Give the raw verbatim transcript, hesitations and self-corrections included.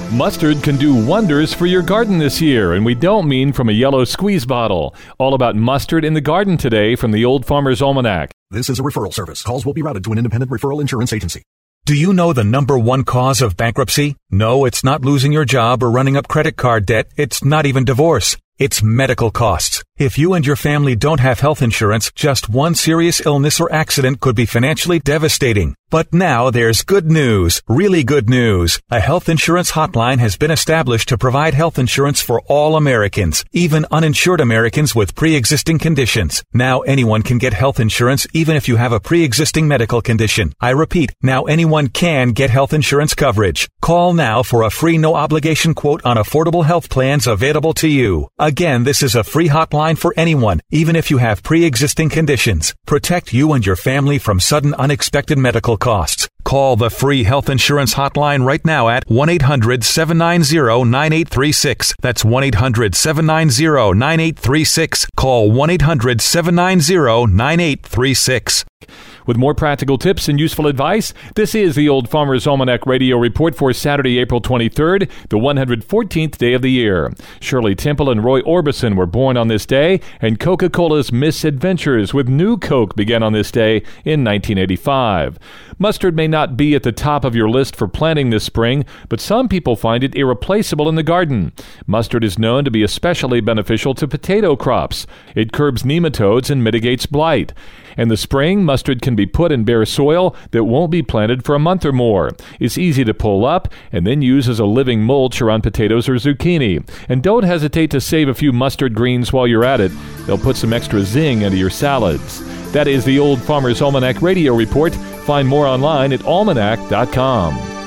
Mustard can do wonders for your garden this year, and we don't mean from a yellow squeeze bottle. All about mustard in the garden today from the Old Farmer's Almanac. This is a referral service. Calls will be routed to an independent referral insurance agency. Do you know the number one cause of bankruptcy? No, it's not losing your job or running up credit card debt. It's not even divorce. It's medical costs. If you and your family don't have health insurance, just one serious illness or accident could be financially devastating. But now there's good news, really good news. A health insurance hotline has been established to provide health insurance for all Americans, even uninsured Americans with pre-existing conditions. Now anyone can get health insurance even if you have a pre-existing medical condition. I repeat, now anyone can get health insurance coverage. Call now for a free no-obligation quote on affordable health plans available to you. Again, this is a free hotline for anyone, even if you have pre-existing conditions. Protect you and your family from sudden unexpected medical costs. Call the free health insurance hotline right now at one eight hundred seven nine zero nine eight three six. That's one eight hundred seven nine zero nine eight three six. Call one eight hundred seven nine zero nine eight three six. With more practical tips and useful advice, this is the Old Farmer's Almanac Radio Report for Saturday, April twenty-third, the one hundred fourteenth day of the year. Shirley Temple and Roy Orbison were born on this day, and Coca-Cola's misadventures with New Coke began on this day in nineteen eighty-five. Mustard may not be at the top of your list for planting this spring, but some people find it irreplaceable in the garden. Mustard is known to be especially beneficial to potato crops. It curbs nematodes and mitigates blight. In the spring, mustard can be put in bare soil that won't be planted for a month or more. It's easy to pull up and then use as a living mulch around potatoes or zucchini. And don't hesitate to save a few mustard greens while you're at it. They'll put some extra zing into your salads. That is the Old Farmer's Almanac Radio Report. Find more online at almanac dot com.